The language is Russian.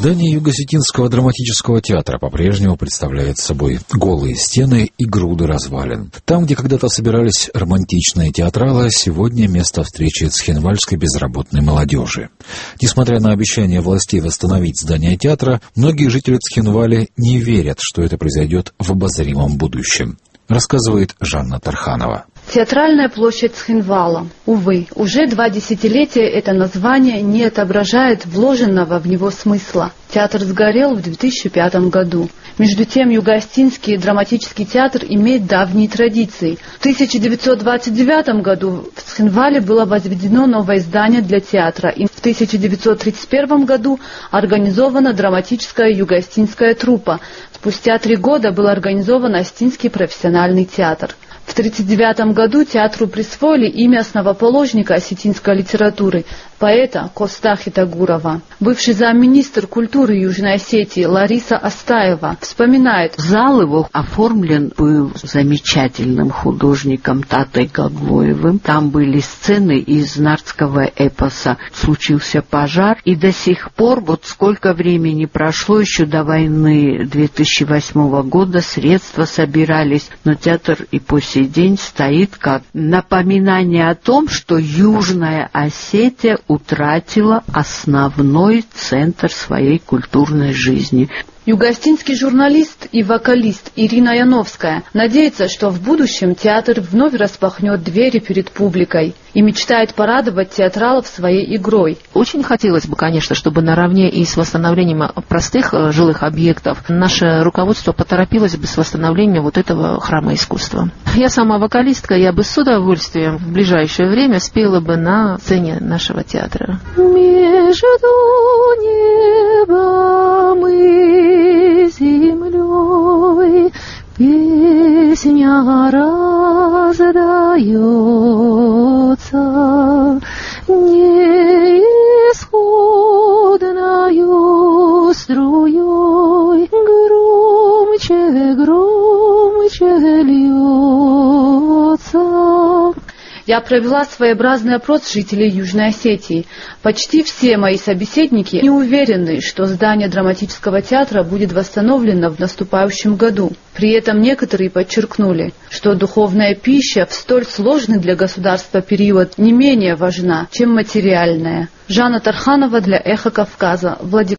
Здание Юго-Осетинского драматического театра по-прежнему представляет собой голые стены и груды развалин. Там, где когда-то собирались романтичные театралы, сегодня место встречи цхинвальской безработной молодежи. Несмотря на обещание властей восстановить здание театра, многие жители Цхинвали не верят, что это произойдет в обозримом будущем, рассказывает Жанна Тарханова. Театральная площадь Цхинвала. Увы, уже 2 десятилетия это название не отображает вложенного в него смысла. Театр сгорел в 2005 году. Между тем, Юго-Осетинский драматический театр имеет давние традиции. В 1929 году в Цхинвале было возведено новое здание для театра, и в 1931 году организована драматическая юго-осетинская труппа. Спустя 3 года был организован Осетинский профессиональный театр. В 1939 году театру присвоили имя основоположника осетинской литературы, поэта Костахи Тагурова. Бывший замминистра культуры Южной Осетии Лариса Астаева вспоминает. Зал его оформлен был замечательным художником Татой Гаглоевым. Там были сцены из нардского эпоса. Случился пожар, и до сих пор, вот сколько времени прошло, еще до войны 2008 года, средства собирались, но театр и по сей день стоит как напоминание о том, что Южная Осетия утратила основной центр своей культурной жизни. Юго-осетинский журналист и вокалист Ирина Яновская надеется, что в будущем театр вновь распахнет двери перед публикой и мечтает порадовать театралов своей игрой. Очень хотелось бы, конечно, чтобы наравне и с восстановлением простых жилых объектов наше руководство поторопилось бы с восстановлением вот этого храма искусства. Я сама вокалистка, я бы с удовольствием в ближайшее время спела бы на сцене нашего театра. Между небом и землей песня раздается неисходною струей, громче, громче льется. Я провела своеобразный опрос жителей Южной Осетии. Почти все мои собеседники не уверены, что здание драматического театра будет восстановлено в наступающем году. При этом некоторые подчеркнули, что духовная пища в столь сложный для государства период не менее важна, чем материальная. Жанна Тарханова для Эхо Кавказа, Владикавказ.